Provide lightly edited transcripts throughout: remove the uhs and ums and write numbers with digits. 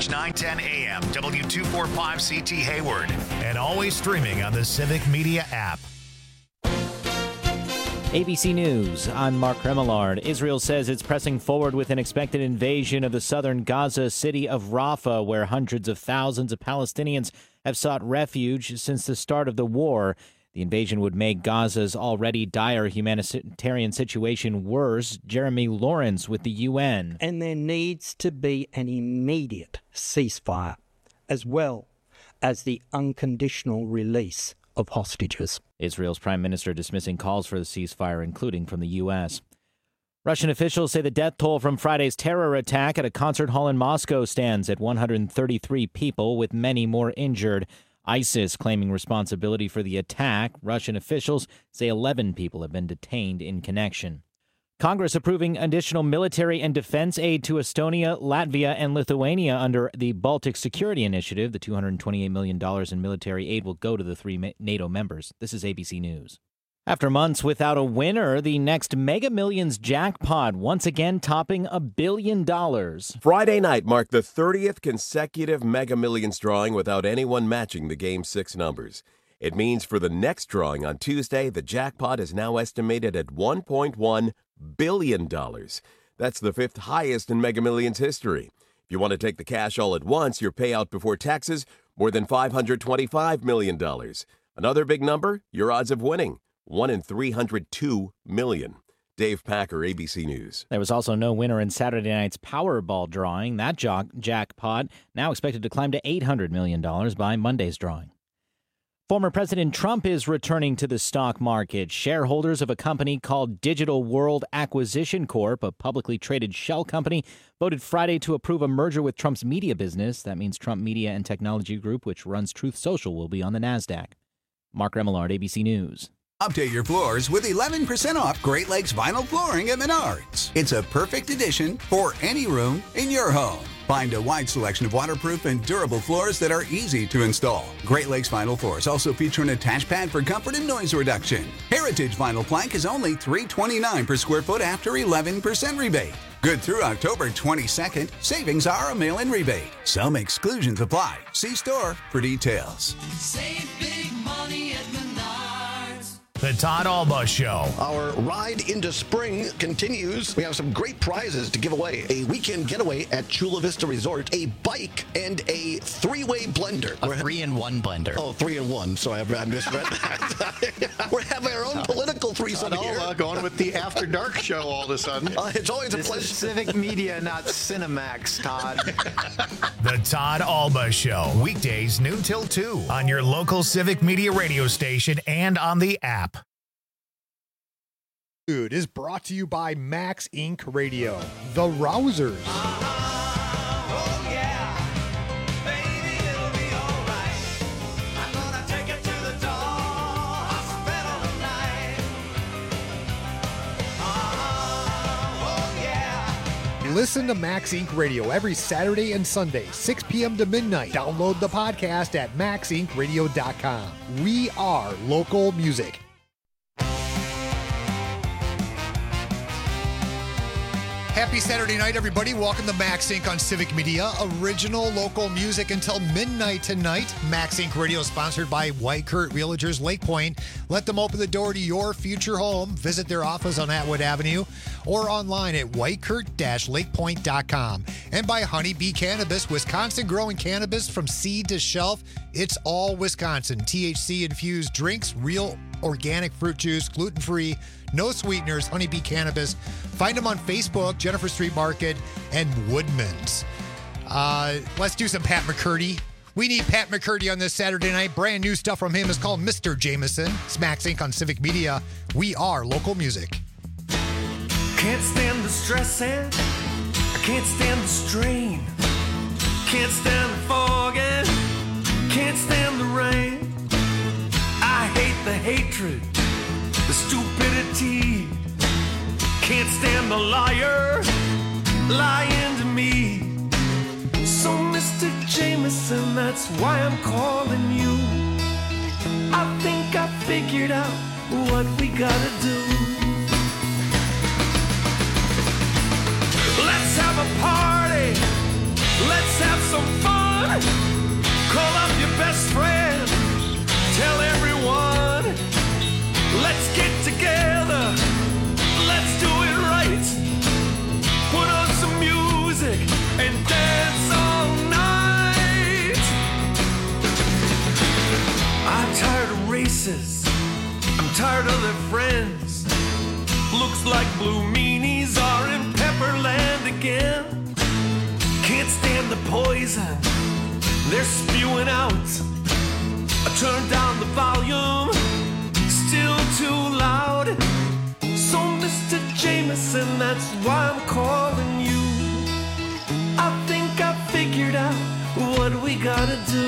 News 910 AM, W245CT Hayward, and always streaming on the Civic Media app. ABC News, I'm Mark Remillard. Israel says it's pressing forward with an expected invasion of the southern Gaza city of Rafah, where hundreds of thousands of Palestinians have sought refuge since the start of the war. The invasion would make Gaza's already dire humanitarian situation worse. Jeremy Lawrence with the UN. And there needs to be an immediate ceasefire, as well as the unconditional release of hostages. Israel's prime minister dismissing calls for the ceasefire, including from the U.S. Russian officials say the death toll from Friday's terror attack at a concert hall in Moscow stands at 133 people, with many more injured. ISIS claiming responsibility for the attack. Russian officials say 11 people have been detained in connection. Congress approving additional military and defense aid to Estonia, Latvia, and Lithuania under the Baltic Security Initiative. The $228 million in military aid will go to the three NATO members. This is ABC News. After months without a winner, the next Mega Millions jackpot once again topping $1 billion. Friday night marked the 30th consecutive Mega Millions drawing without anyone matching the game's 6 numbers. It means for the next drawing on Tuesday, the jackpot is now estimated at $1.1 billion. That's the 5th highest in Mega Millions history. If you want to take the cash all at once, your payout before taxes, more than $525 million. Another big number, your odds of winning, 1 in 302 million. Dave Packer, ABC News. There was also no winner in Saturday night's Powerball drawing. That jackpot now expected to climb to $800 million by Monday's drawing. Former President Trump is returning to the stock market. Shareholders of a company called Digital World Acquisition Corp., a publicly traded shell company, voted Friday to approve a merger with Trump's media business. That means Trump Media and Technology Group, which runs Truth Social, will be on the NASDAQ. Mark Remillard, ABC News. Update your floors with 11% off Great Lakes vinyl flooring at Menards. It's a perfect addition for any room in your home. Find a wide selection of waterproof and durable floors that are easy to install. Great Lakes vinyl floors also feature an attached pad for comfort and noise reduction. Heritage vinyl plank is only $329 per square foot after 11% rebate. Good through October 22nd. Savings are a mail-in rebate. Some exclusions apply. See store for details. Save big money at Menards. The Todd Alba Show. Our ride into spring continues. We have some great prizes to give away. A weekend getaway at Chula Vista Resort, a bike, and a 3-way blender. A 3-in-1 blender. Oh, 3-in-1, so I misread that. We're having our own political threesome here. Going with the After Dark show all of a sudden. It's always a pleasure. This is Civic Media, not Cinemax, Todd. The Todd Alba Show. Weekdays noon till 2 on your local Civic Media radio station and on the app. Food is brought to you by Max Inc. Radio, The Rousers. Listen to Max Inc. Radio every Saturday and Sunday, 6 p.m. to midnight. Download the podcast at maxincradio.com. We are local music. Happy Saturday night, everybody. Welcome to Max Inc. on Civic Media. Original local music until midnight tonight. Max Inc. Radio sponsored by Whitecurt Realtors Lake Point. Let them open the door to your future home. Visit their office on Atwood Avenue or online at whitecurt-lakepoint.com. And by Honeybee Cannabis, Wisconsin growing cannabis from seed to shelf. It's all Wisconsin. THC-infused drinks, real organic fruit juice, gluten-free, no sweeteners, Honeybee Cannabis. Find them on Facebook, Jennifer Street Market, and Woodman's. Let's do some Pat McCurdy. We need Pat McCurdy on this Saturday night. Brand new stuff from him is called Mr. Jameson. It's Max Inc. on Civic Media. We are local music. Can't stand the stress and I can't stand the strain. Can't stand the fog and can't stand the rain. I hate the hatred, the stupidity. Can't stand the liar lying to me. So Mr. Jameson, that's why I'm calling you. I think I figured out what we gotta do. Let's have a party. Let's have some poison they're spewing out. I turned down the volume, still too loud. So Mr. Jameson, that's why I'm calling you. I think I figured out what we gotta do.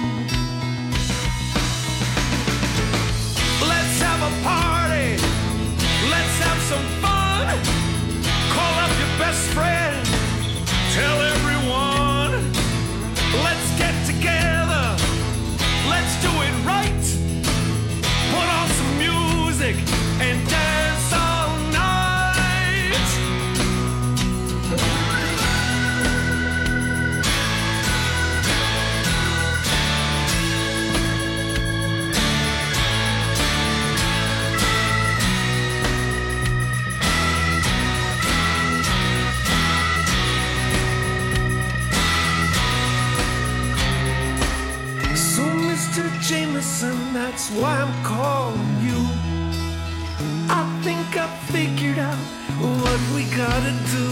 Let's have a party, let's have some fun. Call up your best friend, tell everyone. Let's get together, let's do it right. Put on some music and dance all night. So Mr. Jameson, that's why I'm calling you. I think I figured out what we gotta do.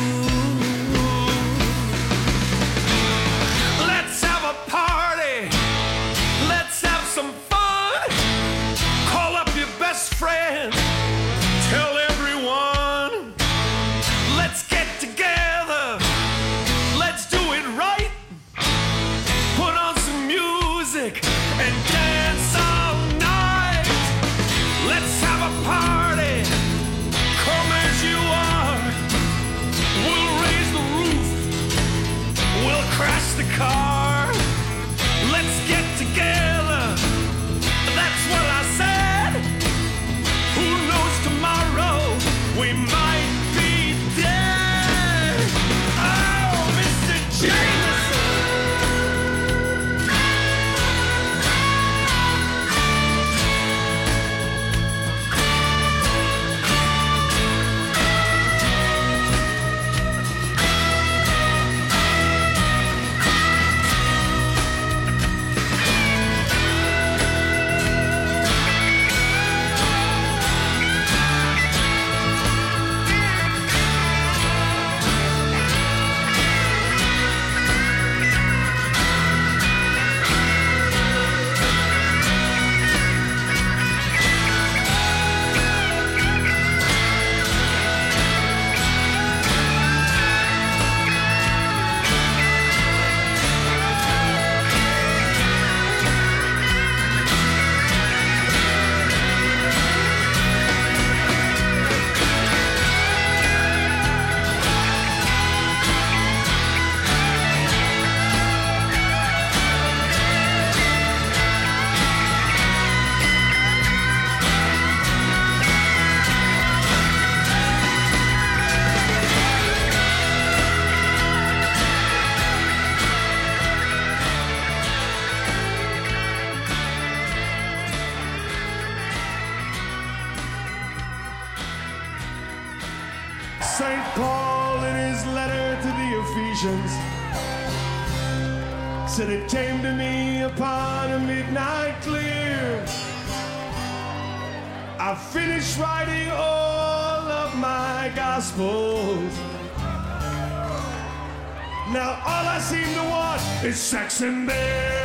Let's have a party, let's have some fun. Call up your best friend, tell everyone. Let's get together, let's do it right. Put on some music and dance all night. Let's have a party, come as you are. We'll raise the roof, we'll crash the car. Let's get together, that's what I said. Who knows tomorrow, we might be dead. Oh, Mr. Jameson. St. Paul in his letter to the Ephesians said it came to me upon a midnight clear. I finished writing all of my gospels. Now all I seem to want is sex and beer.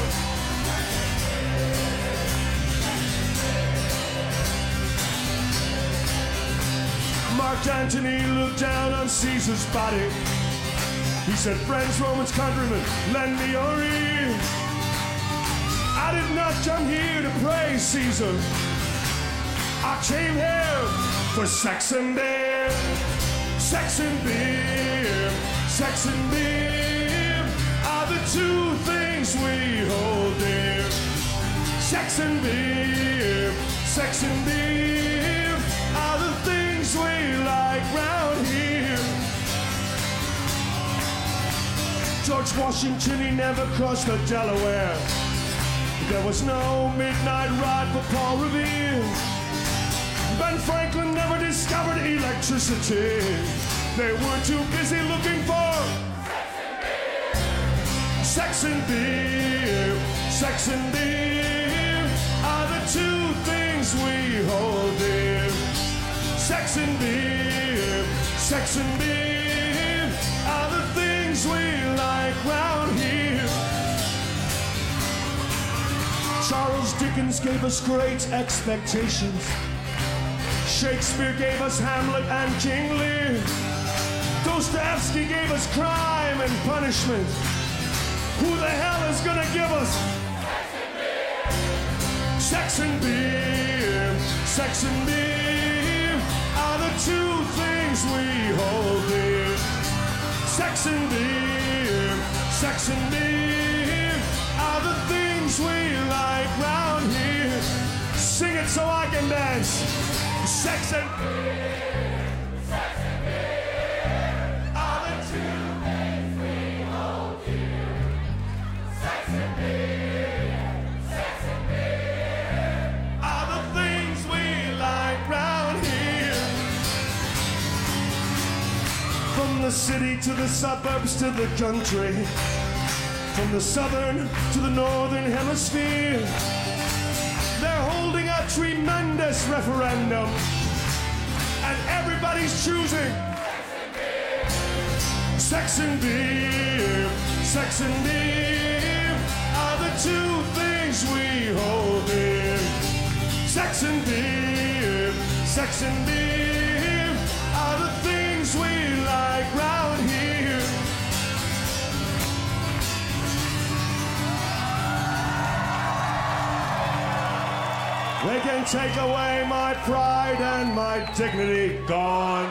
Mark Antony looked down on Caesar's body. He said, friends, Romans, countrymen, lend me your ear. I did not come here to praise Caesar. I came here for sex and beer. Sex and beer. Sex and beer are the two things we hold dear. Sex and beer. Sex and beer are the things we like round here. George Washington, he never crossed the Delaware. There was no midnight ride for Paul Revere. Ben Franklin never discovered electricity. They were too busy looking for sex and beer. Sex and beer are the two things we hold dear. Sex and beer. Sex and beer are the things we like Charles Dickens gave us great expectations. Shakespeare gave us Hamlet and King Lear. Dostoevsky gave us crime and punishment. Who the hell is gonna give us sex and beer? Sex and beer are the two things we hold dear. Sex and beer, sex and beer are the things we like round here. Sing it so I can dance. Sex and beer, sex and beer are the two things we hold dear. Sex and beer are the things we like round here. From the city to the suburbs to the country, from the southern to the northern hemisphere, they're holding a tremendous referendum, and everybody's choosing sex and beer. Sex and beer are the two things we hold dear. Sex and beer, sex and beer are the things we like round here. They can take away my pride and my dignity, gone.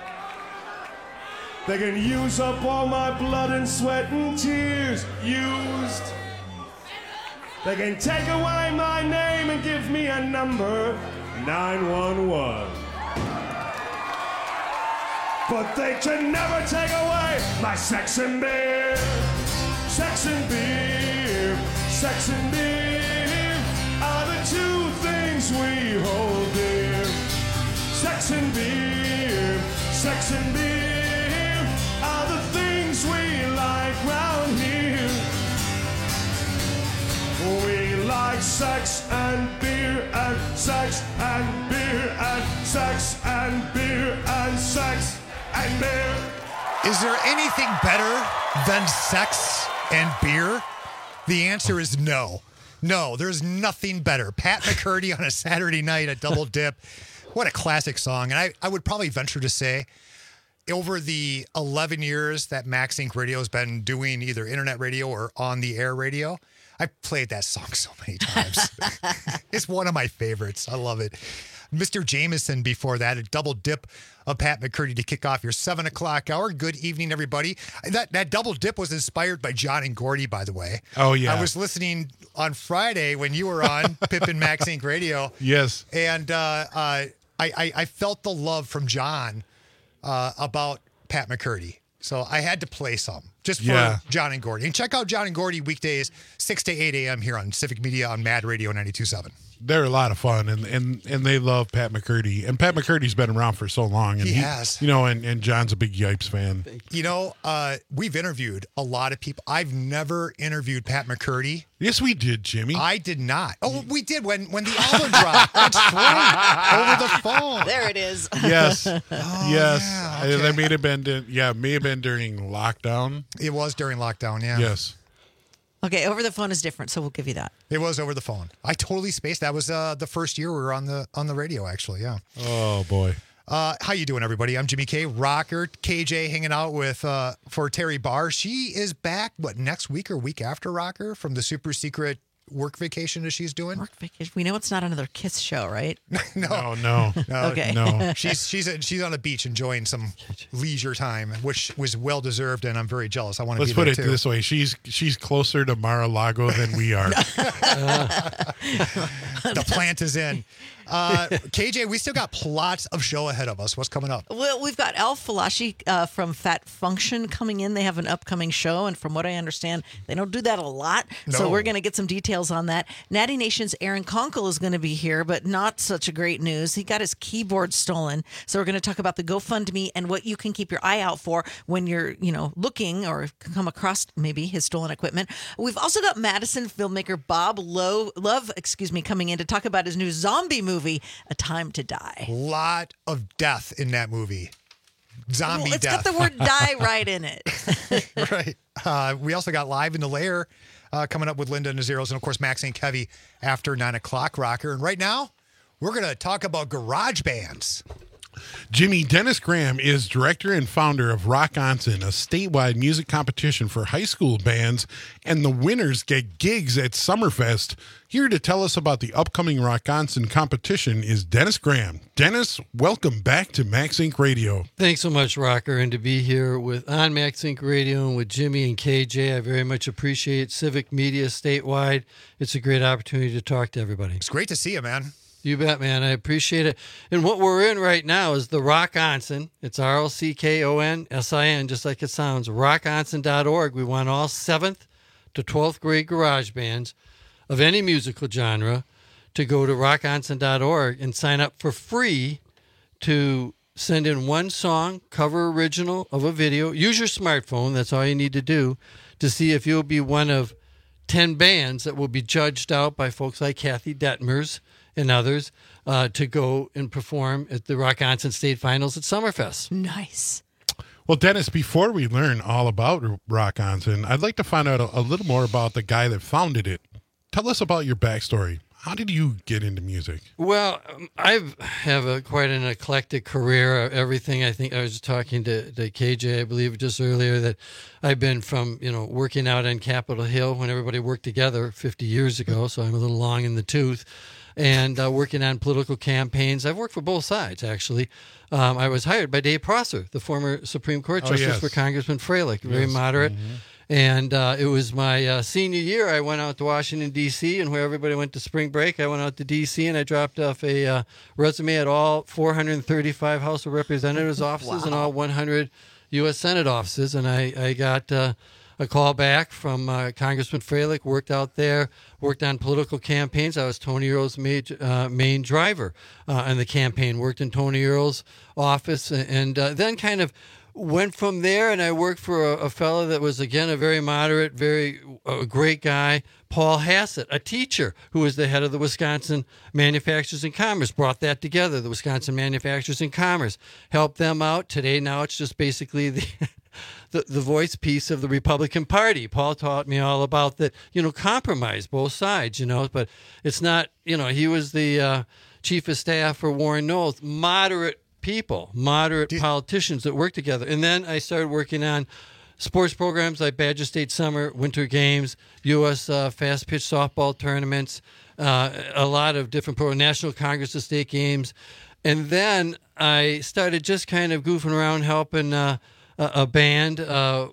They can use up all my blood and sweat and tears, used. They can take away my name and give me a number, 911. But they can never take away my sex and beer. Sex and beer, sex and beer are the two things we hold dear. Sex and beer, sex and beer are the things we like round here. We like sex and beer and sex and beer and sex and beer and sex and beer. Is there anything better than sex and beer? The answer is no. No, there's nothing better. Pat McCurdy on a Saturday night at Double Dip. What a classic song. And I would probably venture to say, over the 11 years that Max Inc. Radio has been doing either internet radio or on-the-air radio, I've played that song so many times. It's one of my favorites. I love it. Mr. Jameson before that, a Double Dip of Pat McCurdy to kick off your 7 o'clock hour. Good evening, everybody. That Double Dip was inspired by John and Gordy, by the way. Oh, yeah. I was listening on Friday when you were on Pip and Max Inc. Radio. Yes. And I felt the love from John about Pat McCurdy. So I had to play some just for John and Gordy. And check out John and Gordy weekdays, 6 to 8 a.m. here on Civic Media on Mad Radio 92.7. They're a lot of fun, and they love Pat McCurdy. And Pat McCurdy's been around for so long. And he has. You know, and John's a big Yipes fan. You know, we've interviewed a lot of people. I've never interviewed Pat McCurdy. Yes, we did, Jimmy. I did not. Oh, we did when the album dropped. That's right. Over the phone. There it is. Yes. Oh, yes. yeah, okay. That may have been, may have been during lockdown. It was during lockdown, yeah. Yes. Okay, over the phone is different, so we'll give you that. It was over the phone. I totally spaced. That was the first year we were on the radio, actually. Yeah. Oh boy. How you doing, everybody? I'm Jimmy K. Rocker. KJ hanging out with for Terry Barr. She is back. What, next week or week after Rocker from the super secret work vacation that she's doing? Work vacation. We know it's not another Kiss show, right? No. Okay. No. She's on the beach enjoying some leisure time, which was well deserved, and I'm very jealous. I want to. Let's put it this way: she's closer to Mar-a-Lago than we are. The plant is in. KJ, we still got lots of show ahead of us. What's coming up? Well, we've got Al Falashi from Fat Function coming in. They have an upcoming show, and from what I understand, they don't do that a lot. No. So we're going to get some details on that. Natty Nation's Aaron Conkle is going to be here, but not such a great news. He got his keyboard stolen. So we're going to talk about the GoFundMe and what you can keep your eye out for when you're, looking or come across maybe his stolen equipment. We've also got Madison filmmaker Bob Love, coming in to talk about his new zombie movie, A Time to Die. Lot of death in that movie. zombie Well, it's death. got the word die right in it. Right. We also got Live in the Lair coming up with Linda and the Zeros, and of course Max and Kevy after 9 o'clock rocker. And right now, we're going to talk about garage bands. Jimmy, Dennis Graham is director and founder of Rock Onsen, a statewide music competition for high school bands, and the winners get gigs at Summerfest. Here to tell us about the upcoming Rock Onsen competition is Dennis Graham. Dennis, welcome back to Max Inc. Radio. Thanks so much, Rocker, and to be here on Max Inc. Radio and with Jimmy and KJ. I very much appreciate Civic Media statewide. It's a great opportunity to talk to everybody. It's great to see you, man. You bet, man. I appreciate it. And what we're in right now is the Rock Onsen. It's RLCKONSIN, just like it sounds. RockOnsen.org. We want all 7th to 12th grade garage bands of any musical genre to go to RockOnsen.org and sign up for free to send in one song, cover original of a video. Use your smartphone. That's all you need to do to see if you'll be one of 10 bands that will be judged out by folks like Kathy Detmers and others to go and perform at the Rock Onsen State Finals at Summerfest. Nice. Well, Dennis, before we learn all about Rock Onsen, I'd like to find out a little more about the guy that founded it. Tell us about your backstory. How did you get into music? Well, I have quite an eclectic career. Everything, I think I was talking to KJ, I believe, just earlier, that I've been from, working out on Capitol Hill when everybody worked together 50 years ago, so I'm a little long in the tooth, and working on political campaigns. I've worked for both sides, actually. I was hired by Dave Prosser, the former Supreme Court Justice for Congressman Freilich, very moderate. Mm-hmm. And it was my senior year. I went out to Washington, D.C., and where everybody went to spring break, I went out to D.C., and I dropped off a resume at all 435 House of Representatives offices and all 100 U.S. Senate offices. And I got a call back from Congressman Freilich, worked out there, worked on political campaigns. I was Tony Earl's main driver in the campaign, worked in Tony Earl's office, and then kind of went from there, and I worked for a fellow that was, again, a very moderate, very great guy, Paul Hassett, a teacher who was the head of the Wisconsin Manufacturers and Commerce, brought that together, the Wisconsin Manufacturers and Commerce, helped them out. Today, now it's just basically the voice piece of the Republican Party. Paul taught me all about that, compromise, both sides, but it's not, he was the chief of staff for Warren Knowles, moderate politicians that work together. And then I started working on sports programs like Badger State Summer, Winter Games, U.S. Fast Pitch Softball Tournaments, a lot of different National Congress of State Games. And then I started just kind of goofing around helping a band.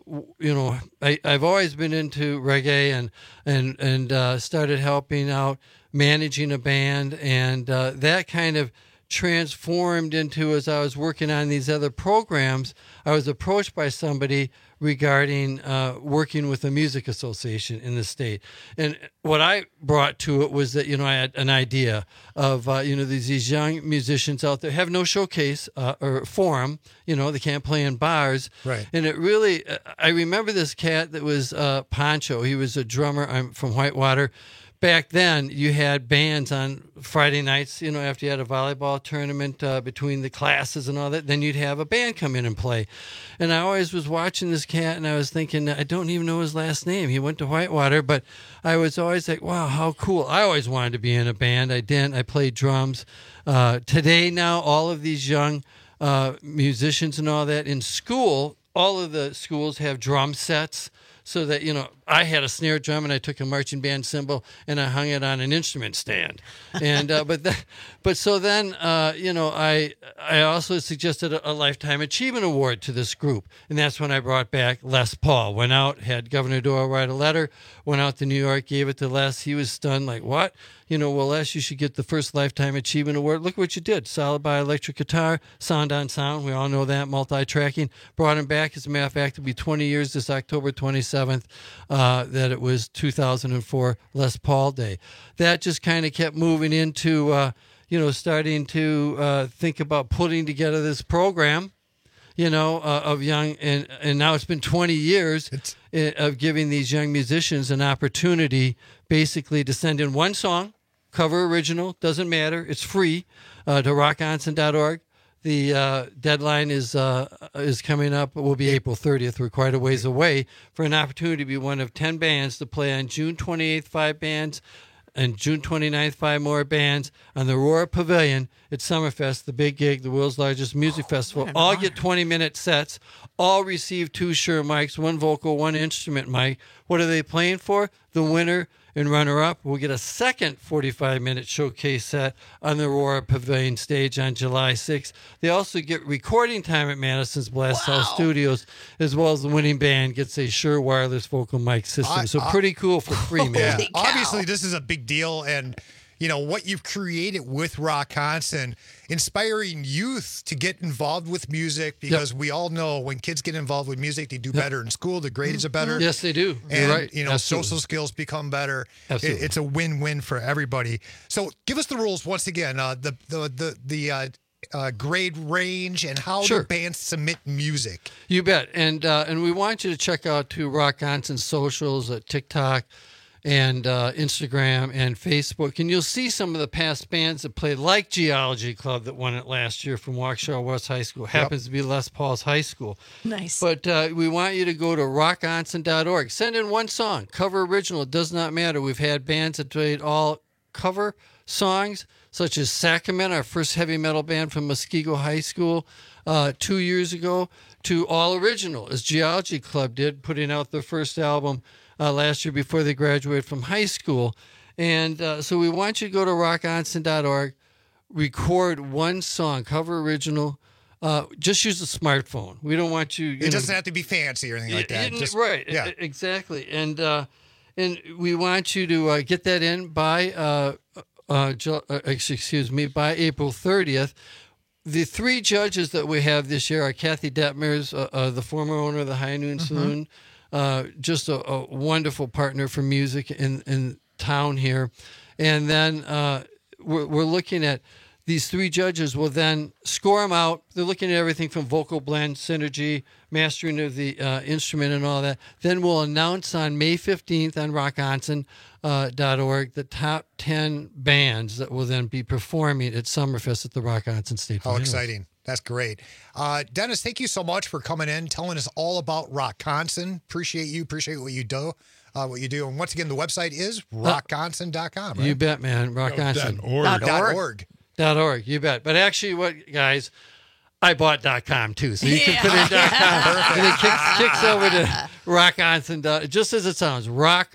I've always been into reggae and started helping out managing a band, and that kind of transformed into, as I was working on these other programs, I was approached by somebody regarding working with a music association in the state. And what I brought to it was that, I had an idea of, these young musicians out there have no showcase or forum, they can't play in bars. Right. And it really, I remember this cat that was Poncho. He was a drummer. I'm from Whitewater. Back then, you had bands on Friday nights, after you had a volleyball tournament between the classes and all that, then you'd have a band come in and play. And I always was watching this cat, and I was thinking, I don't even know his last name. He went to Whitewater, but I was always like, wow, how cool. I always wanted to be in a band. I didn't. I played drums. Today, now, all of these young musicians and all that in school, all of the schools have drum sets. So that, I had a snare drum and I took a marching band cymbal and I hung it on an instrument stand. And, so then, I also suggested a Lifetime Achievement Award to this group. And that's when I brought back Les Paul. Went out, had Governor Doyle write a letter, went out to New York, gave it to Les. He was stunned, like, what? Well, Les, you should get the first Lifetime Achievement Award. Look what you did. Solid by electric guitar, sound on sound. We all know that, multi-tracking. Brought him back. As a matter of fact, it'll be 20 years this October 27th that it was 2004 Les Paul Day. That just kind of kept moving into, starting to think about putting together this program, of young, and now it's been 20 years of giving these young musicians an opportunity basically to send in one song, cover original, doesn't matter, it's free, to rockonsen.org. The deadline is coming up. It will be April 30th. We're quite a ways away for an opportunity to be one of 10 bands to play on June 28th, 5 bands, and June 29th, 5 more bands on the Aurora Pavilion at Summerfest, the big gig, the world's largest music festival. All get 20-minute sets. All receive 2 Shure mics, 1 vocal, 1 instrument mic. What are they playing for? The winner and runner-up will get a second 45-minute showcase set on the Aurora Pavilion stage on July 6th. They also get recording time at Madison's Blast House Studios, as well as the winning band gets a Shure wireless vocal mic system. So pretty cool for free, man. Yeah. Obviously, this is a big deal, and you know what you've created with Rockconson, inspiring youth to get involved with music, because we all know when kids get involved with music, they do better in school. The grades are better. Yes, they do. You're And right. you know, Absolutely. social skills become better. Absolutely. It's a win-win for everybody. So, give us the rules once again. The grade range and how Sure. the bands submit music. You bet. And we want you to check out Rockconson's socials at TikTok and Instagram and Facebook. And you'll see some of the past bands that played, like Geology Club that won it last year from Waukesha West High School. Happens to be Les Paul's high school. Nice. But we want you to go to rockonson.org. Send in 1 song, cover original. It does not matter. We've had bands that played all cover songs, such as Sacrament, our first heavy metal band from Muskego High School 2 years ago, to all original, as Geology Club did, putting out their first album last year before they graduated from high school. And so we want you to go to rockonson.org, record 1 song, cover original. Just use a smartphone. We don't want you. It doesn't have to be fancy or anything like that. Just, right. Yeah. Exactly. And we want you to get that in by by April 30th. The 3 judges that we have this year are Kathy Detmers, the former owner of the High Noon Saloon, just a wonderful partner for music in town here. And then we're looking at these 3 judges will then score them out. They're looking at everything from vocal blend, synergy, mastering of the instrument and all that. Then we'll announce on May 15th on rockonson.org the top 10 bands that will then be performing at Summerfest at the Rockonson State How Pavilion. exciting. That's great. Dennis, thank you so much for coming in, telling us all about Rockconson. Appreciate you. Appreciate what you do. And once again, the website is rockconson.com, right? You bet, man. Rockonson. .org. .org, you bet. But actually, guys, I bought .com too, so you can put in .com, and it kicks over to Rockonson. Just as it sounds,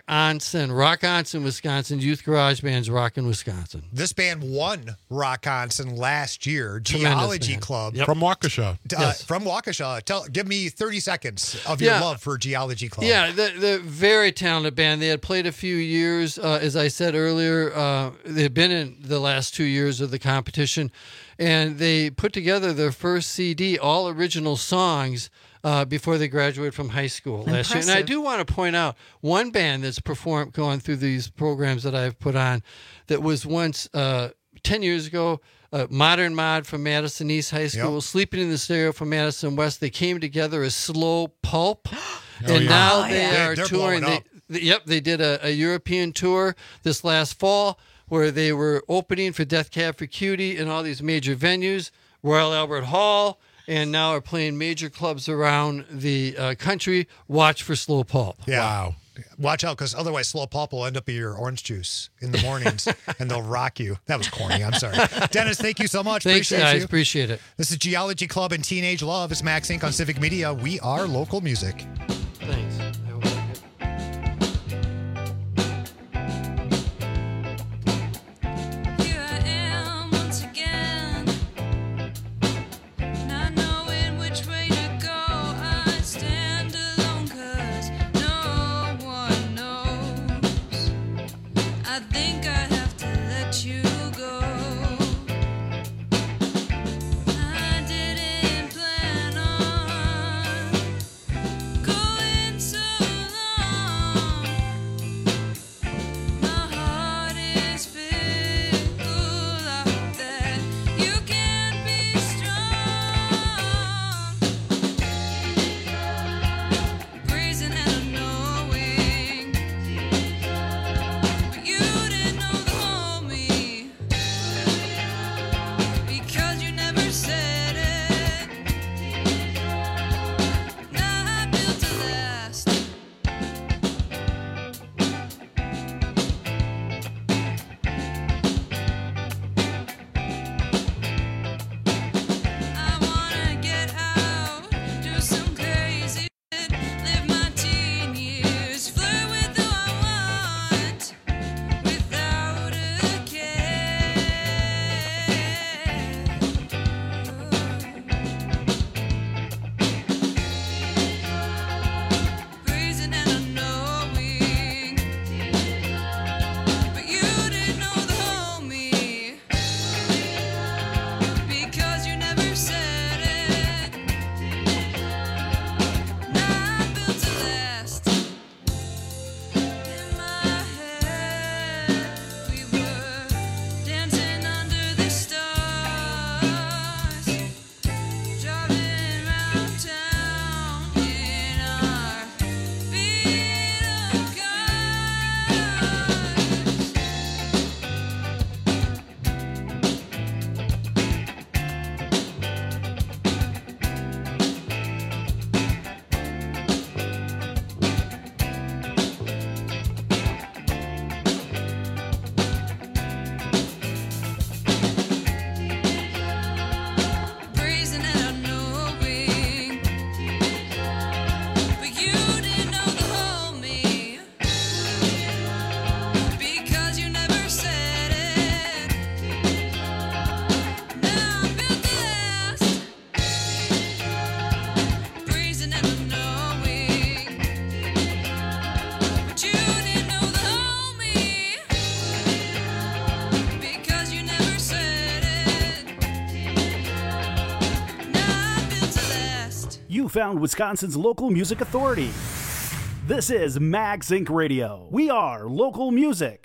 Rockonson, Wisconsin, Youth Garage Band's Rockin' Wisconsin. This band won Rockconson last year. Tremendous Geology band. Club From Waukesha. From Waukesha. Give me 30 seconds of your love for Geology Club. Yeah, they're very talented band. They had played a few years, as I said earlier. They've been in the last 2 years of the competition, and they put together their first CD, all original songs, before they graduated from high school last year. And I do want to point out one band that's gone through these programs that I've put on that was once 10 years ago. Modern Mod from Madison East High School, Sleeping in the Stereo from Madison West. They came together as Slow Pulp, and now they are They're touring. blowing up. They did a European tour this last fall where they were opening for Death Cab for Cutie in all these major venues, Royal Albert Hall, and now are playing major clubs around the country. Watch for Slow Pulp. Yeah. Wow. Watch out, because otherwise Slow Pulp will end up in your orange juice in the mornings, and they'll rock you. That was corny. I'm sorry. Dennis, thank you so much. Thanks, Appreciate guys. you. Appreciate it. This is Geology Club and Teenage Love. It's Max Inc. on Civic Media. We are local music. Thanks. You didn't found Wisconsin's local music authority. This is Mag Sync Radio. We are local music.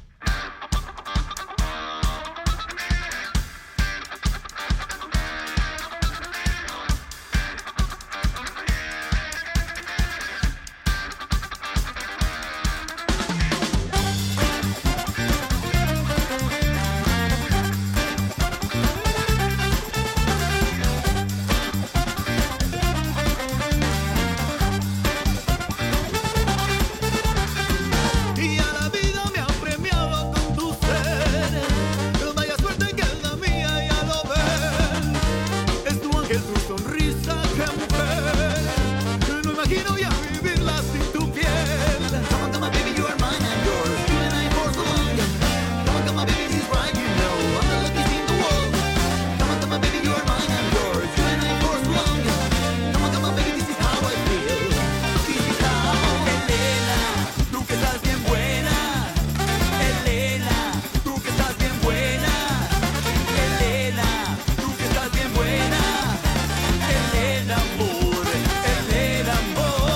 Y a la vida me han premiado con tu ser. Vaya suerte que es la mía, ya lo ves. Es tu ángel, tu sonrisa, qué mujer. No imagino ya vivirla sin tu piel. Come on, come on, baby, you are mine and yours. You and I for so long. Come on, baby, this is right, you know. I'm the luckiest in the world. Come on, baby, you are mine and yours. You and I for so long. Come on, baby, this is how I feel. This is how. Elena, tú que estás bien buena. Elena, tú que estás bien buena. Elena, tú que estás bien buena. Elena, amor. Elena, amor.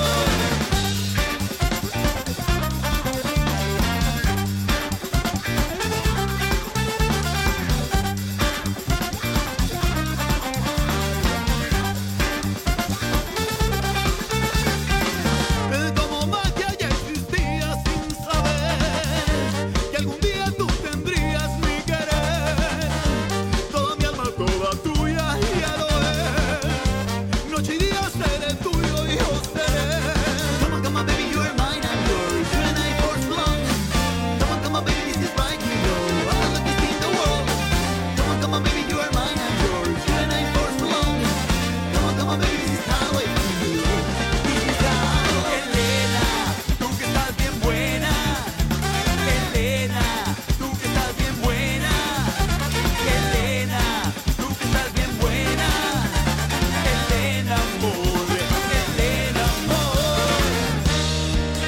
Como magia ya existía sin saber que algún día tú tendrías mi querer. Toda mi alma, toda tuya, ya lo es. Noche y día seré tuyo y yo seré. Come on, baby, you are mine and yours. You and I for so long. Come on, baby, this is right, you know. I'm the luckiest in the world. Come on, baby, you are mine and yours. You and I for so long. Come on, baby, this is how I feel. This is how. Elena, tú que estás bien buena. Elena, tú que estás bien buena. Elena, tú que estás bien buena. Elena, amor. Elena, amor.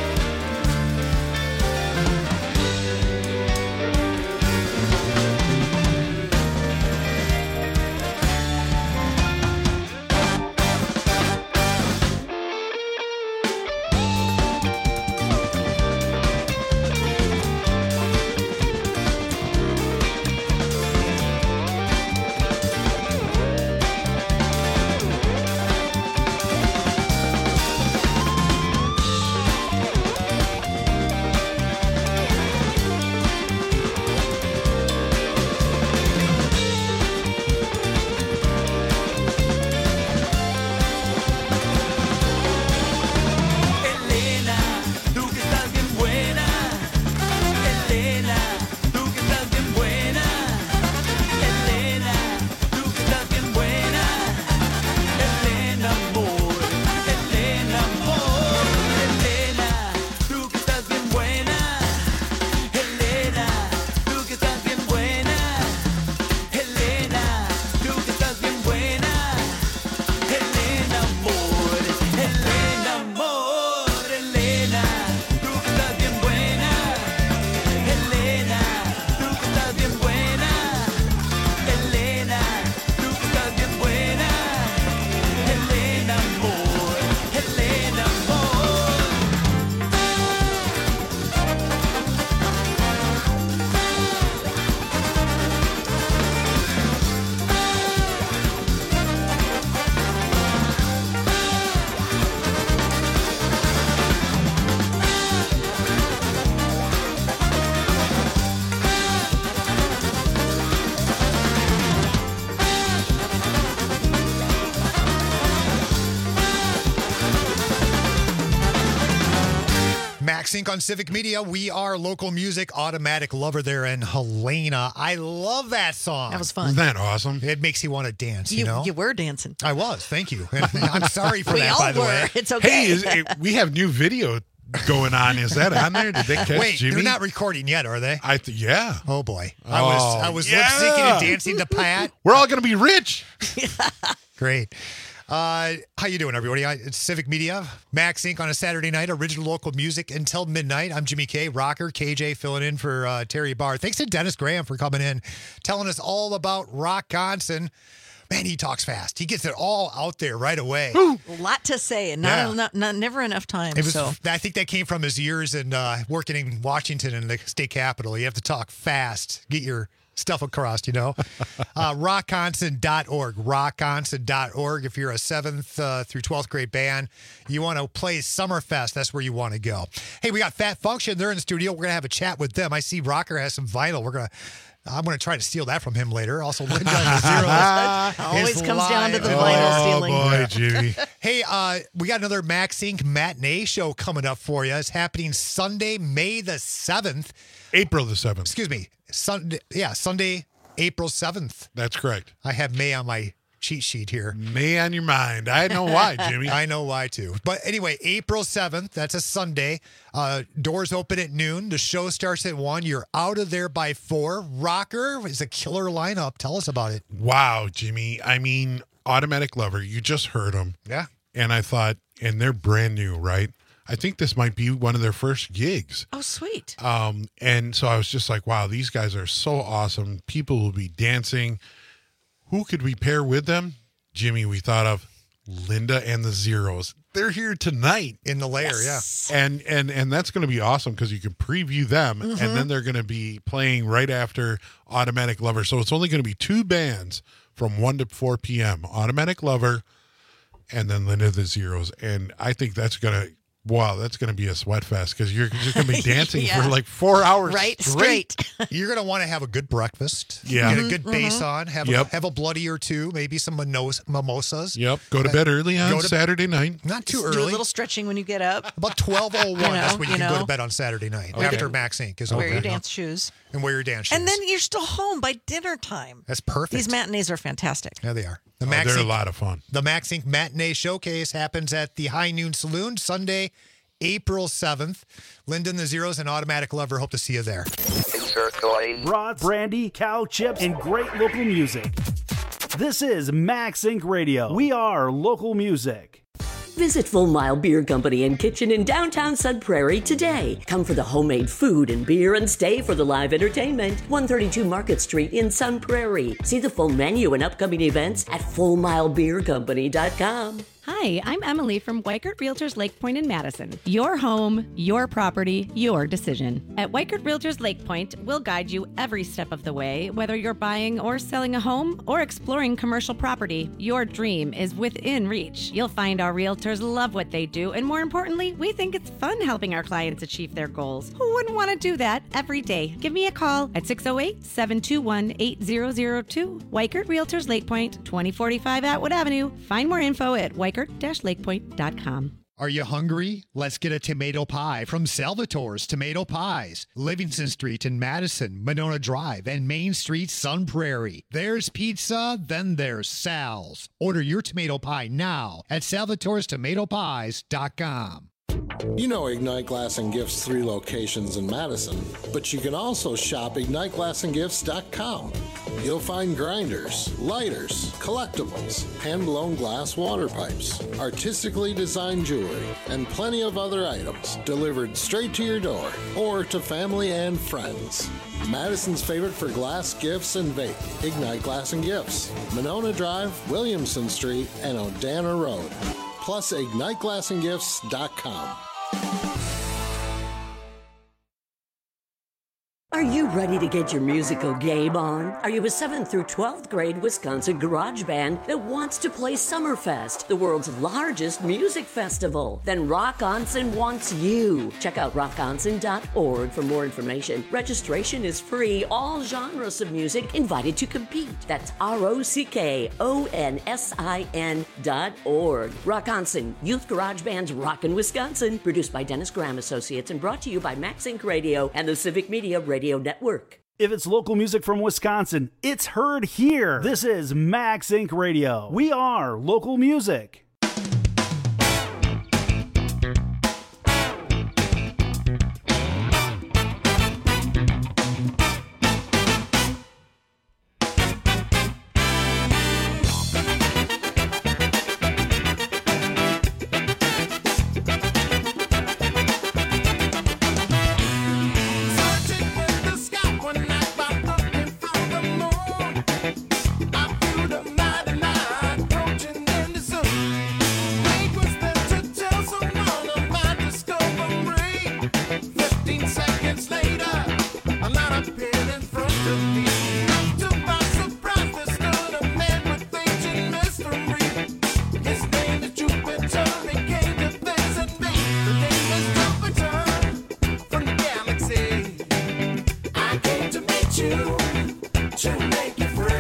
Elena, tú que estás bien buena. Elena, tú que estás bien buena. Elena, tú que estás bien buena. Elena, amor. Elena, amor. Elena, tú que estás bien buena. Elena, tú que estás bien buena. Elena, tú que estás bien buena. Elena, amor. Elena, amor. Elena, tú que estás bien buena. Elena, tú que estás bien buena. Elena, tú que estás bien buena. Elena, amor. Elena, amor. Max Inc. on Civic Media. We are local music. Automatic Lover there and Helena. I love that song. That was fun. Isn't that awesome? It makes you want to dance, you know? You were dancing. I was. Thank you. And I'm sorry for We that, all by the were. way. It's okay. Hey, we have new video going on. Is that on there? Did they catch Wait, Jimmy? they're not recording yet, are they? Yeah. Oh boy. Oh, I was lip syncing and dancing to Pat. We're all going to be rich. Great. How you doing, everybody? It's Civic Media, Max Inc. on a Saturday night, original local music until midnight. I'm Jimmy K, rocker, KJ filling in for Terry Barr. Thanks to Dennis Graham for coming in, telling us all about Rockconson. Man, he talks fast. He gets it all out there right away. A lot to say, and never enough time. I think that came from his years in working in Washington in the state capitol. You have to talk fast, get your stuff across, Rockonson.org. Rockonson.org. If you're a 7th through 12th grade band, you want to play Summerfest, that's where you want to go. Hey, we got Fat Function. They're in the studio. We're going to have a chat with them. I see Rocker has some vinyl. I'm going to try to steal that from him later. Also, Linda and the Zeros. Always comes down to the vinyl stealing. Oh, boy, Jimmy. Hey, we got another Max Inc. matinee show coming up for you. It's happening Sunday, May the 7th. April the 7th. Excuse me. Sunday, April 7th. That's correct. I have May on my cheat sheet here. May on your mind. I know why, Jimmy. I know why, too. But anyway, April 7th, that's a Sunday. Doors open at noon. The show starts at 1. You're out of there by 4. Rocker is a killer lineup. Tell us about it. Wow, Jimmy. I mean, Automatic Lover, you just heard them. Yeah. And I thought, and they're brand new, right? I think this might be one of their first gigs. Oh, sweet. And so I was just like, wow, these guys are so awesome. People will be dancing. Who could we pair with them? Jimmy, we thought of Linda and the Zeros. They're here tonight. In the lair, yes. And that's going to be awesome because you can preview them, and then they're going to be playing right after Automatic Lover. So it's only going to be 2 bands from 1 to 4 p.m. Automatic Lover and then Linda and the Zeros. And I think that's going to be a sweat fest because you're just going to be dancing for like 4 hours straight. You're going to want to have a good breakfast. Yeah. Get a good bass on. Have a bloody or two, maybe some mimosas. Yep. Go to bed early on Saturday night. Not too Just early. do a little stretching when you get up. About 12:01. That's when you can go to bed on Saturday night after Max Inc. is over. Wear your dance shoes. And wear your dance shoes. And then you're still home by dinner time. That's perfect. These matinees are fantastic. Yeah, they are. They're a lot of fun. The Max Inc. Matinee Showcase happens at the High Noon Saloon Sunday, April 7th. Linda and the Zeros and Automatic Lover. Hope to see you there. Brats, brandy, cow chips, and great local music. This is Max Inc. Radio. We are local music. Visit Full Mile Beer Company and Kitchen in downtown Sun Prairie today. Come for the homemade food and beer and stay for the live entertainment. 132 Market Street in Sun Prairie. See the full menu and upcoming events at FullMileBeerCompany.com. Hi, I'm Emily from Weichert Realtors Lake Point in Madison. Your home, your property, your decision. At Weichert Realtors Lake Point, we'll guide you every step of the way, whether you're buying or selling a home or exploring commercial property. Your dream is within reach. You'll find our realtors love what they do, and more importantly, we think it's fun helping our clients achieve their goals. Who wouldn't want to do that every day? Give me a call at 608-721-8002. Weichert Realtors Lake Point, 2045 Atwood Avenue. Find more info at Weichert-lakepoint.com. Are you hungry? Let's get a tomato pie from Salvatore's Tomato Pies. Livingston Street in Madison, Monona Drive, and Main Street, Sun Prairie. There's pizza, then there's Sal's. Order your tomato pie now at salvatorestomatopies.com. You know Ignite Glass and Gifts' 3 locations in Madison, but you can also shop IgniteGlassandGifts.com. You'll find grinders, lighters, collectibles, hand-blown glass water pipes, artistically designed jewelry, and plenty of other items delivered straight to your door or to family and friends. Madison's favorite for glass gifts and vape, Ignite Glass and Gifts, Monona Drive, Williamson Street, and Odana Road. Plus IgniteGlassandGifts.com. Are you ready to get your musical game on? Are you a 7th through 12th grade Wisconsin garage band that wants to play Summerfest, the world's largest music festival? Then Rockonson wants you. Check out rockonson.org for more information. Registration is free. All genres of music invited to compete. That's ROCKONSIN.org. Rockonson, Youth Garage Band's Rockin' Wisconsin. Produced by Dennis Graham Associates and brought to you by Max Inc. Radio and the Civic Media Radio Network. If it's local music from Wisconsin, it's heard here. This is Max Inc. Radio. We are local music. I flew the 99. 15 seconds later, a lot appeared in front of me. To my surprise, there stood a man with ancient mystery. His name is Jupiter, he came to visit me. The name is Jupiter from the galaxy. I came to meet you, to make you free.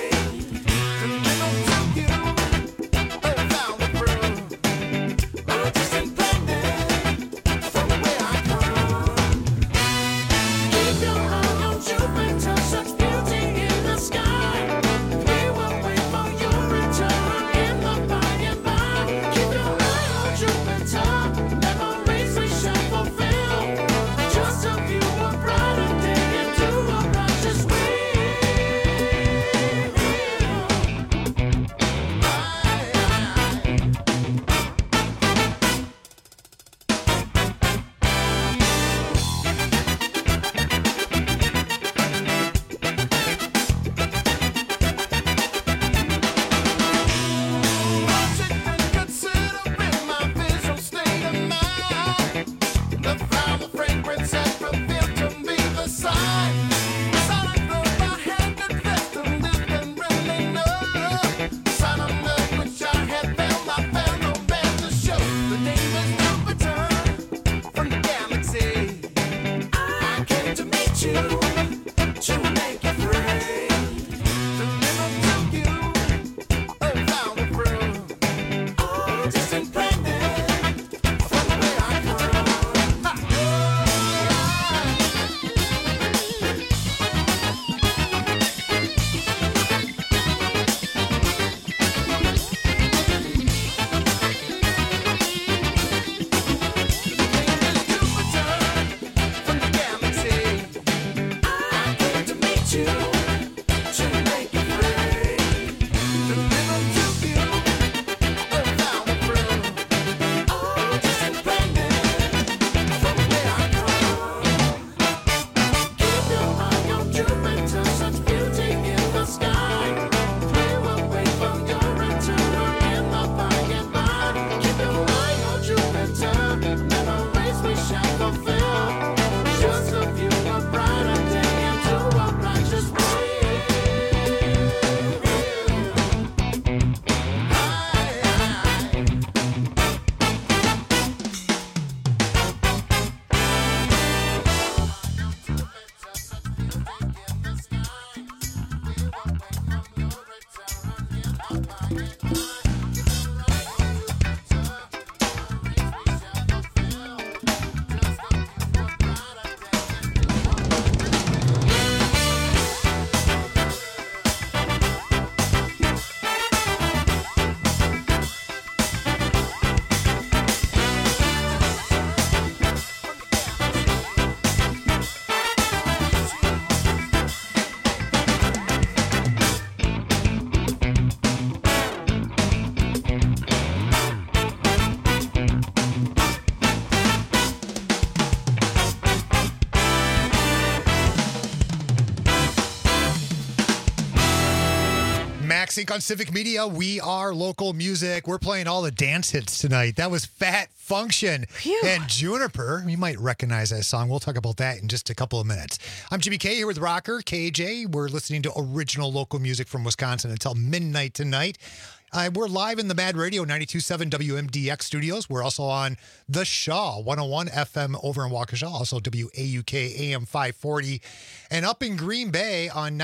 Sync on Civic Media. We are local music. We're playing all the dance hits tonight. That was Fat Function and Juniper. You might recognize that song. We'll talk about that in just a couple of minutes. I'm Jimmy K here with Rocker KJ. We're listening to original local music from Wisconsin until midnight tonight. We're live in the Mad Radio 92.7 WMDX studios. We're also on The Shaw 101 FM over in Waukesha, also WAUK AM 540. And up in Green Bay on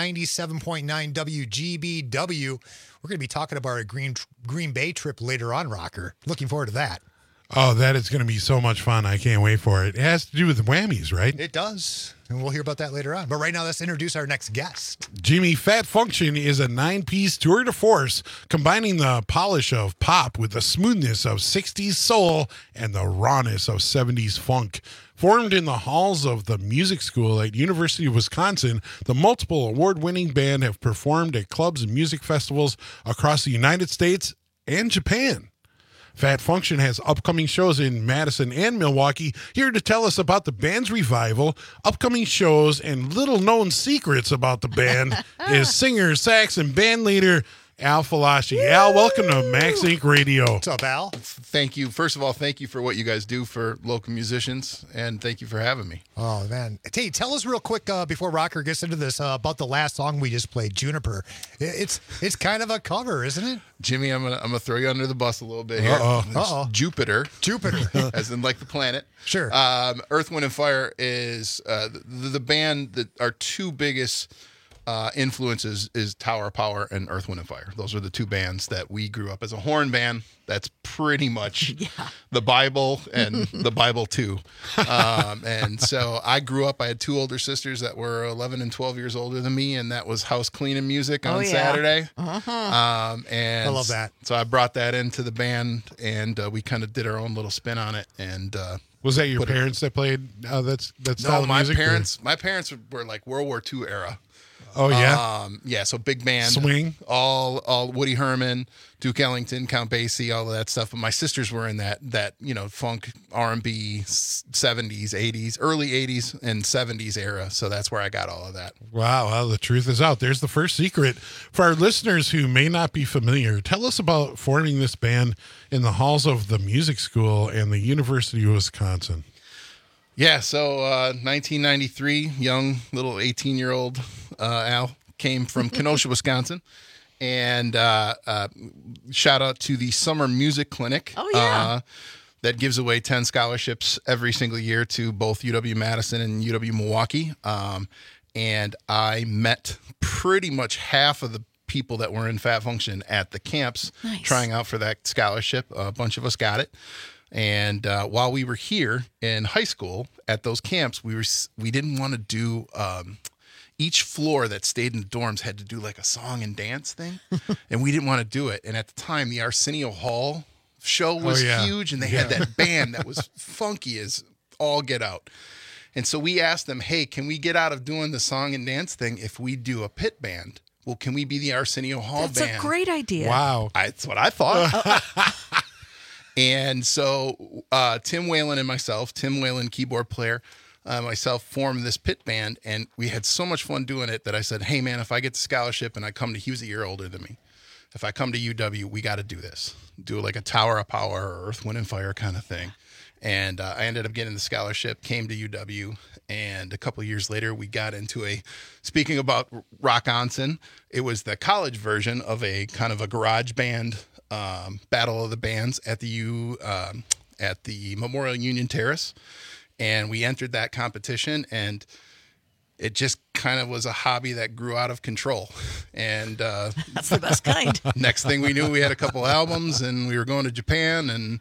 97.9 WGBW. We're going to be talking about a Green Bay trip later on, Rocker. Looking forward to that. Oh, that is going to be so much fun. I can't wait for it. It has to do with whammies, right? It does. And we'll hear about that later on. But right now, let's introduce our next guest. Jimmy, Fat Function is a 9-piece tour de force, combining the polish of pop with the smoothness of 60s soul and the rawness of 70s funk. Formed in the halls of the music school at University of Wisconsin, the multiple award-winning band have performed at clubs and music festivals across the United States and Japan. Fat Function has upcoming shows in Madison and Milwaukee. Here to tell us about the band's revival, upcoming shows, and little-known secrets about the band is singer, sax, and band leader Al Falashi. Al, welcome to Max Inc. Radio. What's up, Al? Thank you. First of all, thank you for what you guys do for local musicians, and thank you for having me. Oh, man. Hey, tell us real quick before Rocker gets into this about the last song we just played, Juniper. It's kind of a cover, isn't it? Jimmy, I'm gonna throw you under the bus a little bit here. Uh-oh. Jupiter, as in like the planet. Sure. Earth, Wind, and Fire is the band that our two biggest influences is Tower of Power and Earth, Wind, and Fire. Those are the two bands that we grew up as a horn band. That's pretty much the Bible and the Bible too. And so I grew up, I had two older sisters that were 11 and 12 years older than me, and that was house cleaning music on Saturday. Uh-huh. And I love that. So I brought that into the band, and we kind of did our own little spin on it. And was that your parents that played that's no, my music, parents. My parents were like World War II era. Oh yeah, yeah. So big band, swing, all Woody Herman, Duke Ellington, Count Basie, all of that stuff. But my sisters were in that funk, R&B, 70s, 80s, early 80s and 70s era. So that's where I got all of that. Wow, well, the truth is out. There's the first secret. For our listeners who may not be familiar, tell us about forming this band in the halls of the music school and the University of Wisconsin. Yeah, so 1993, young little 18-year-old Al came from Kenosha, Wisconsin, and shout out to the Summer Music Clinic. Oh, yeah. That gives away 10 scholarships every single year to both UW-Madison and UW-Milwaukee. And I met pretty much half of the people that were in Fat Function at the camps trying out for that scholarship. A bunch of us got it. And while we were here in high school at those camps, we didn't want to do each floor that stayed in the dorms had to do like a song and dance thing, and we didn't want to do it. And at the time, the Arsenio Hall show was huge, and they had that band that was funky as all get out. And so we asked them, hey, can we get out of doing the song and dance thing if we do a pit band? Well, can we be the Arsenio Hall band? That's a great idea. Wow. That's what I thought. And so Tim Whalen and myself, Tim Whalen, keyboard player, myself formed this pit band, and we had so much fun doing it that I said, hey, man, if I get the scholarship and I come to, he was a year older than me. If I come to UW, we got to do this. Do like a Tower of Power or Earth, Wind, and Fire kind of thing. And I ended up getting the scholarship, came to UW, and a couple of years later, we got into speaking about Rock Onsen, it was the college version of a kind of a garage band battle of the bands at the Memorial Union Terrace, and we entered that competition, and it just kind of was a hobby that grew out of control. And that's the best kind. Next thing we knew, we had a couple albums, and we were going to Japan, and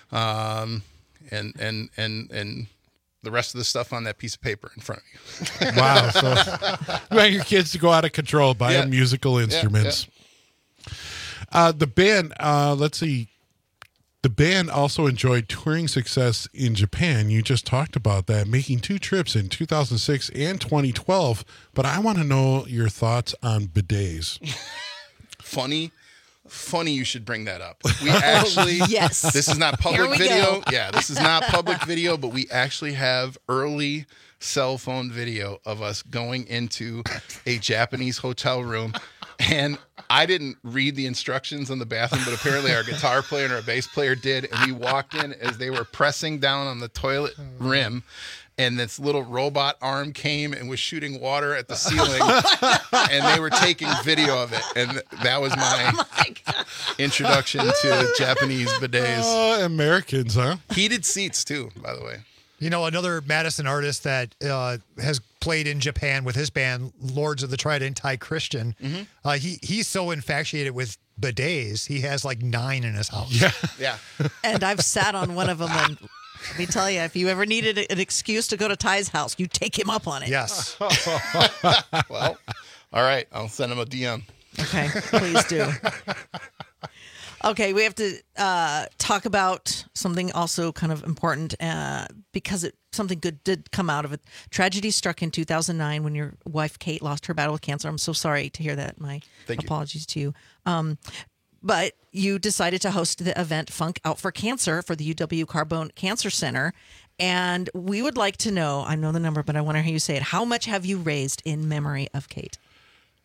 the rest of the stuff on that piece of paper in front of you. Wow! So you want your kids to go out of control, buy them musical instruments. The band, let's see. The band also enjoyed touring success in Japan. You just talked about that, making 2 trips in 2006 and 2012. But I want to know your thoughts on bidets. Funny you should bring that up. We actually, yes. This is not public video. Yeah, this is not public video, but we actually have early cell phone video of us going into a Japanese hotel room. And I didn't read the instructions on the bathroom, but apparently our guitar player and our bass player did. And we walked in as they were pressing down on the toilet rim, and this little robot arm came and was shooting water at the ceiling, and they were taking video of it. And that was my introduction to Japanese bidets. Americans, huh? Heated seats, too, by the way. You know, another Madison artist that has played in Japan with his band, Lords of the Trident, Ty Christian, he's so infatuated with bidets, he has like 9 in his house. Yeah. And I've sat on one of them, and let me tell you, if you ever needed an excuse to go to Ty's house, you take him up on it. Yes. Well, all right. I'll send him a DM. Okay, please do. Okay, we have to talk about something also kind of important because something good did come out of it. Tragedy struck in 2009 when your wife, Kate, lost her battle with cancer. I'm so sorry to hear that. My apologies to you. But you decided to host the event Funk Out for Cancer for the UW Carbone Cancer Center. And we would like to know, I know the number, but I want to hear you say it. How much have you raised in memory of Kate?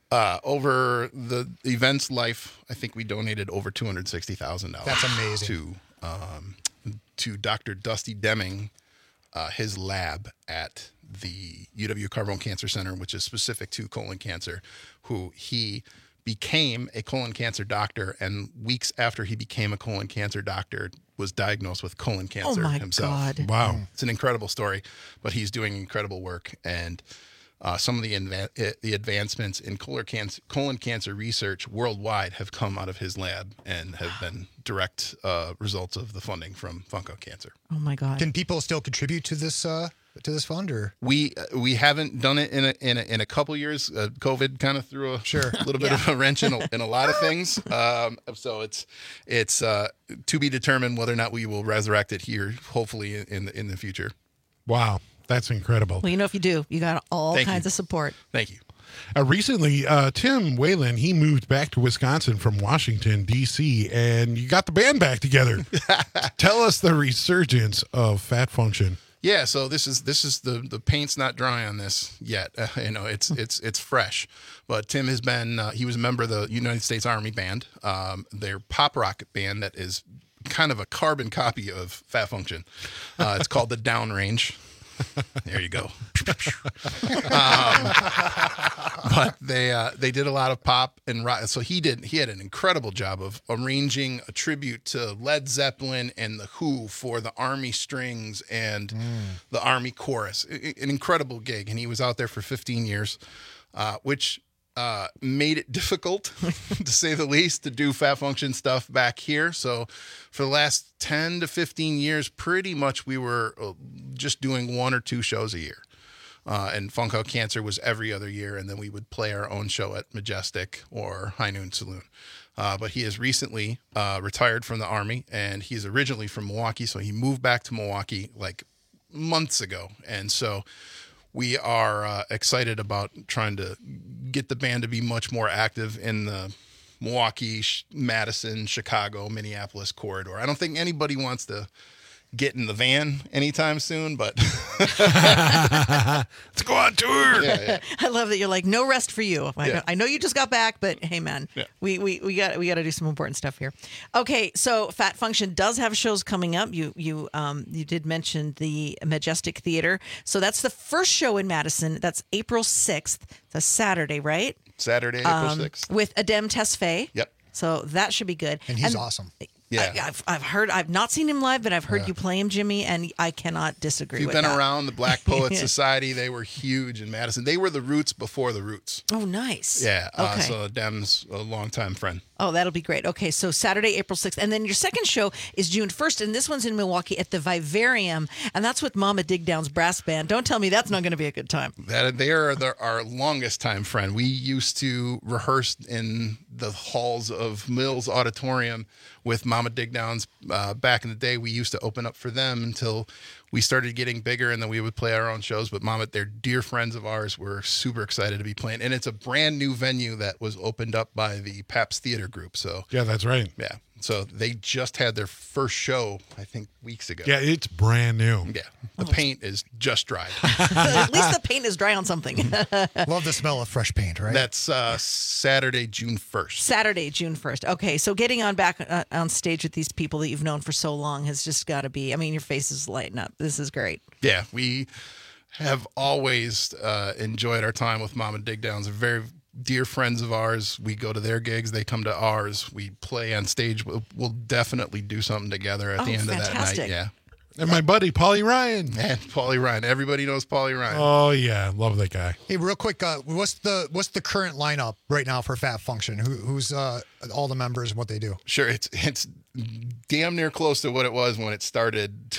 Over the event's life, I think we donated over $260,000. That's amazing. To Dr. Dusty Deming, his lab at the UW Carbone Cancer Center, which is specific to colon cancer, who he became a colon cancer doctor, and weeks after he became a colon cancer doctor, was diagnosed with colon cancer himself. God. Wow. It's an incredible story, but he's doing incredible work. And some of the advancements in colon cancer research worldwide have come out of his lab and have been direct results of the funding from Funko Cancer. Oh my God! Can people still contribute to this fund, or we haven't done it in a couple years? COVID kind of threw a little bit of a wrench in a lot of things. So it's to be determined whether or not we will resurrect it here, hopefully in the future. Wow. That's incredible. Well, if you do, you got all kinds of support. Thank you. Recently, Tim Whalen, he moved back to Wisconsin from Washington, D.C., and you got the band back together. Tell us the resurgence of Fat Function. Yeah, so this is the paint's not dry on this yet. It's fresh. But Tim has been he was a member of the United States Army Band, their pop rock band that is kind of a carbon copy of Fat Function. It's called the Downrange. There you go. But they did a lot of pop and rock. So he had an incredible job of arranging a tribute to Led Zeppelin and the Who for the Army strings and the Army chorus. An incredible gig, and he was out there for 15 years, which made it difficult, to say the least, to do Fat Function stuff back here. So for the last 10 to 15 years, pretty much we were just doing 1 or 2 shows a year. And Funko Cancer was every other year, and then we would play our own show at Majestic or High Noon Saloon. But he has recently retired from the Army, and he's originally from Milwaukee, so he moved back to Milwaukee like months ago. And so we are excited about trying to get the band to be much more active in the Milwaukee, Madison, Chicago, Minneapolis corridor. I don't think anybody wants to get in the van anytime soon, but let's go on tour. Yeah. I love that you're like, no rest for you. I know you just got back, but hey, man, we got to do some important stuff here. Okay, so Fat Function does have shows coming up. You did mention the Majestic Theater, so that's the first show in Madison. That's April 6th. That's Saturday, right? Saturday, April 6th, with Adem Tesfaye. Yep. So that should be good. And he's awesome. Yeah, I've not seen him live, but I've heard you play him, Jimmy, and I cannot disagree with that. If you've been around the Black Poets Society, they were huge in Madison. They were the Roots before the Roots. Oh, nice. Yeah. Okay. So Dem's a longtime friend. Oh, that'll be great. Okay, so Saturday, April 6th. And then your second show is June 1st, and this one's in Milwaukee at the Vivarium, and that's with Mama Digdown's brass band. Don't tell me that's not going to be a good time. They are our longest time friend. We used to rehearse in the halls of Mills Auditorium with Mama Digdown's. Back in the day, we used to open up for them until we started getting bigger, and then we would play our own shows. But Mama, they're dear friends of ours. We're super excited to be playing. And it's a brand new venue that was opened up by the Pabst Theater Group. So yeah, that's right. Yeah. So they just had their first show, I think, weeks ago. Yeah, it's brand new. Yeah. The paint is just dried. At least the paint is dry on something. Love the smell of fresh paint, right? That's Saturday, June 1st. Saturday, June 1st. Okay, so getting back on stage with these people that you've known for so long has just got to be, I mean, your face is lighting up. This is great. Yeah, we have always enjoyed our time with Mama Digdowns. They're very dear friends of ours. We go to their gigs. They come to ours. We play on stage. We'll definitely do something together at the end of that night. Yeah. And my buddy, Paulie Ryan. And Paulie Ryan. Everybody knows Paulie Ryan. Oh, yeah. Love that guy. Hey, real quick, what's the current lineup right now for Fat Function? Who's all the members and what they do? Sure. It's damn near close to what it was when it started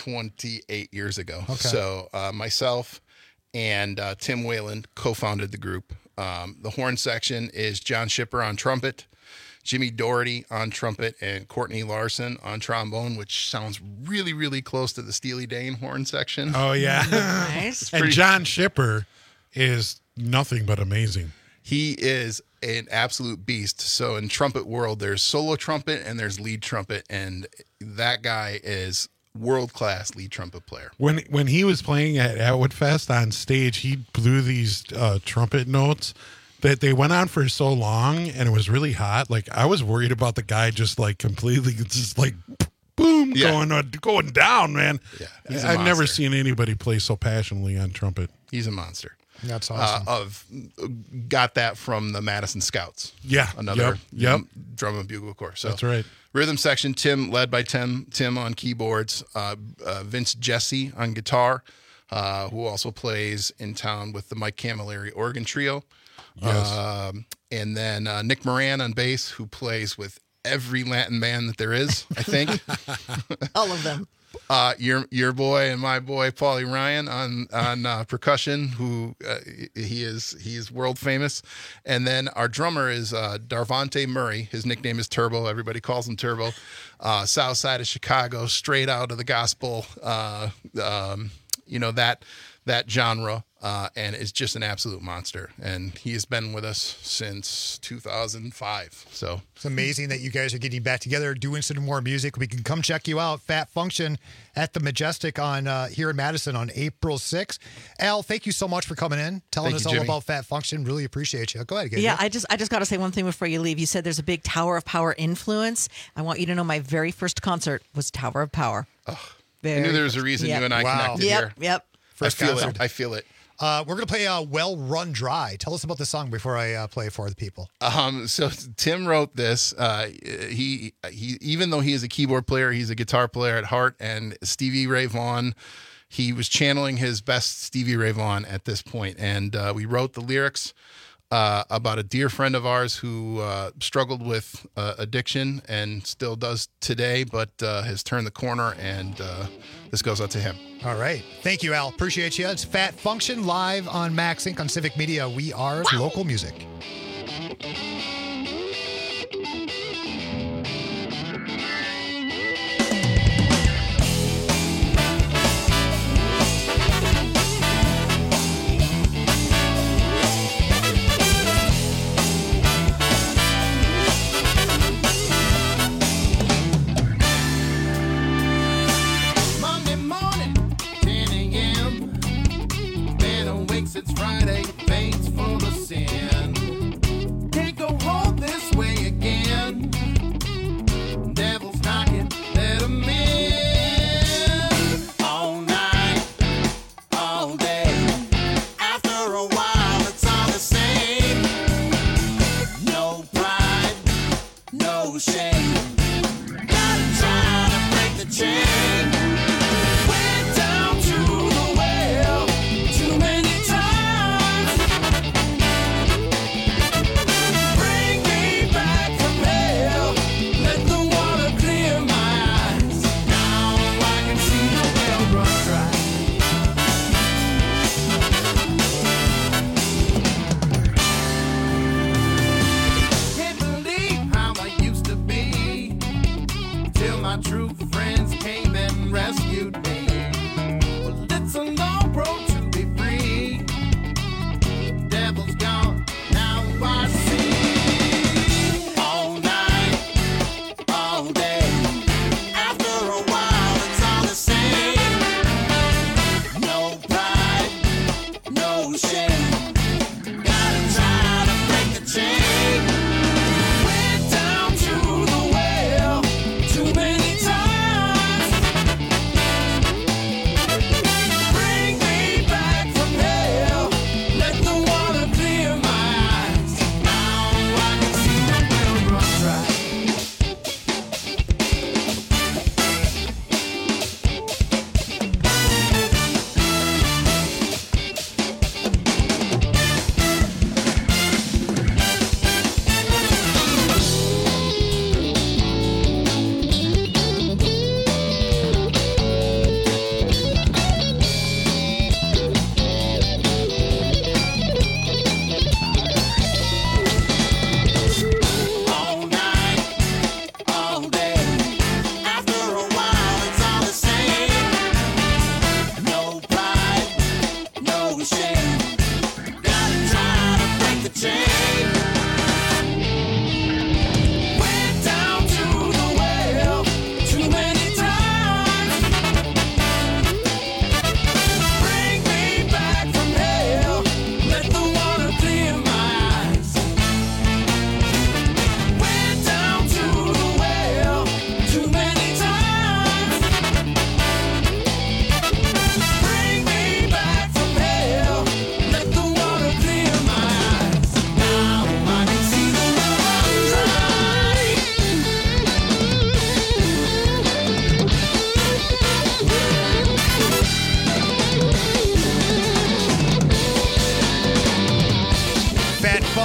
28 years ago. Okay. So myself and Tim Whalen co-founded the group. The horn section is John Shipper on trumpet, Jimmy Doherty on trumpet, and Courtney Larson on trombone, which sounds really, really close to the Steely Dan horn section. Oh, yeah. Nice. And John Shipper is nothing but amazing. He is an absolute beast. So in trumpet world, there's solo trumpet and there's lead trumpet, and that guy is world-class lead trumpet player. When he was playing at Atwood Fest on stage, he blew these trumpet notes that they went on for so long and it was really hot. Like I was worried about the guy just like completely just like boom going down, man. Yeah, I've never seen anybody play so passionately on trumpet. He's a monster. That's awesome. Got that from the Madison Scouts. Yeah. Another Yep. drum and bugle corps. So that's right. Rhythm section, led by Tim on keyboards, Vince Jesse on guitar, who also plays in town with the Mike Camilleri organ trio. Yes. And then Nick Moran on bass, who plays with every Latin band that there is, I think. All of them. Your boy and my boy Paulie Ryan on percussion, who he is world famous, and then our drummer is Darvante Murray. His nickname is Turbo. Everybody calls him Turbo. South side of Chicago, straight out of the gospel. That genre, and is just an absolute monster. And he has been with us since 2005. So it's amazing that you guys are getting back together, doing some more music. We can come check you out, Fat Function at the Majestic on here in Madison on April 6th. Al, thank you so much for coming in, telling us all about Fat Function. Really appreciate you. Go ahead, Gabriel. Yeah, I just got to say one thing before you leave. You said there's a big Tower of Power influence. I want you to know my very first concert was Tower of Power. I knew there was a reason you and I connected here. Yep. I feel it. We're going to play Well Run Dry. Tell us about the song before I play it for the people. So Tim wrote this. He even though he is a keyboard player, he's a guitar player at heart. And Stevie Ray Vaughan, he was channeling his best Stevie Ray Vaughan at this point. And we wrote the lyrics about a dear friend of ours who struggled with addiction and still does today, but has turned the corner. And this goes out to him. All right. Thank you, Al. Appreciate you. It's Fat Function live on Max Inc. on Civic Media. We are local music. It's Friday, thanks for the sin. Can't go home this way again. Devil's knocking, let him in. All night, all day. After a while, it's all the same. No pride, no shame. Gotta try to break the chain. Went down to the well too many true friends came and rescued me. Well, it's a long road to be free. Devil's gone, now I see. All night, all day. After a while, it's all the same. No pride, no shame. Gotta try to break the chain. Went down to the well too many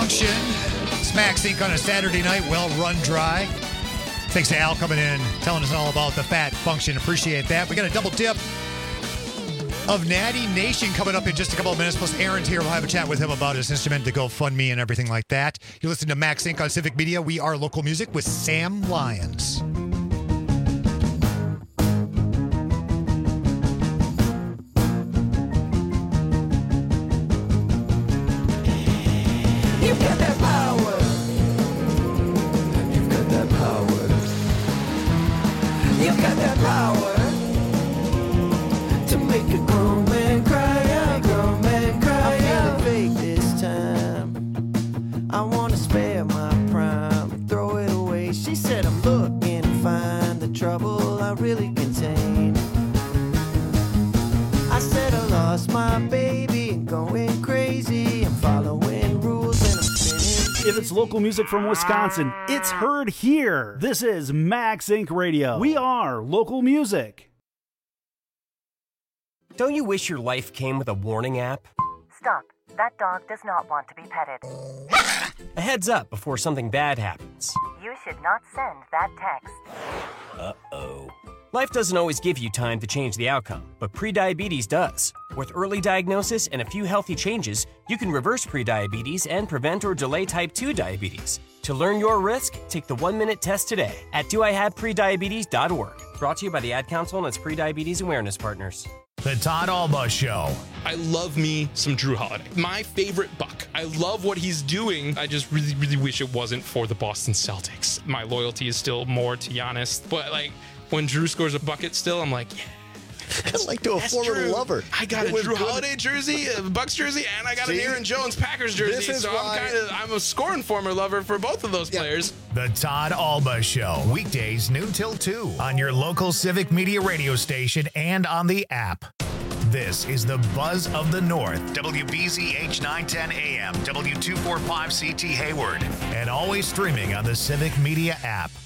function. Smack Sync on a Saturday night, well run dry. Thanks to Al coming in, telling us all about the fat function. Appreciate that. We got a double dip of Natty Nation coming up in just a couple of minutes. Plus, Aaron's here. We'll have a chat with him about his instrument, the GoFundMe, and everything like that. You listen to Max Inc. on Civic Media. We are local music with Sam Lyons. You've got that power. You've got that power. You've got that power to make a grown man cry. A grown man cry. I'm feeling fake this time. I want to spare my prime and throw it away. She said I'm looking to find the trouble I really contain. I said I lost my baby and going crazy. I'm following rules and I'm spinning. If it's local music from Wisconsin, it's heard here. This is Max Inc. Radio. We are local music. Don't you wish your life came with a warning app? Stop. That dog does not want to be petted. A heads up before something bad happens. You should not send that text. Uh-oh. Life doesn't always give you time to change the outcome, but prediabetes does. With early diagnosis and a few healthy changes, you can reverse prediabetes and prevent or delay type 2 diabetes. To learn your risk, take the 1-minute test today at doihaveprediabetes.org. Brought to you by the Ad Council and its prediabetes awareness partners. The Todd Alba Show. I love me some Drew Holiday. My favorite Buck. I love what he's doing. I just really, really wish it wasn't for the Boston Celtics. My loyalty is still more to Giannis. But, like, when Drew scores a bucket still, I'm like, yeah. Like to a former lover. I got a Drew Holiday jersey, a Bucks jersey, and I got an Aaron Jones Packers jersey. So I'm a scoring former lover for both of those players. The Todd Alba Show. Weekdays noon till 2 on your local Civic Media radio station and on the app. This is the Buzz of the North. WBZH 910 AM, W245CT Hayward, and always streaming on the Civic Media app.